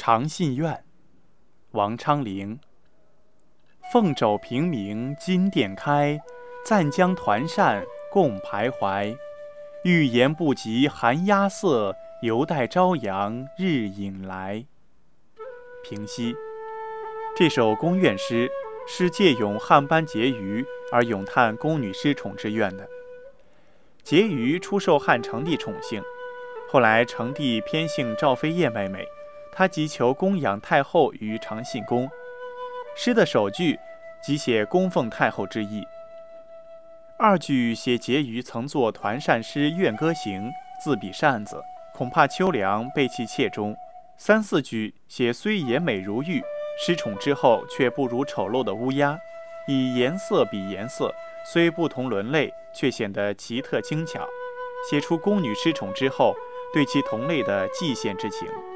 长信院，王昌龄。凤肘平明金殿开，赞江团扇共徘徊。欲言不及寒鸦色，犹待朝阳日影来。平西。这首宫怨诗是借咏汉班婕妤而咏叹宫女失宠之怨的。婕妤初受汉成帝宠幸，后来成帝偏幸赵飞燕妹妹，她急求供养太后于长信宫。诗的首句即写供奉太后之意，二句写婕妤曾作团扇诗《怨歌行》，自比扇子，恐怕秋凉，被弃妾中。三四句写虽颜美如玉，失宠之后却不如丑陋的乌鸦，以颜色比颜色，虽不同伦类，却显得奇特精巧，写出宫女失宠之后对其同类的嫉羡之情。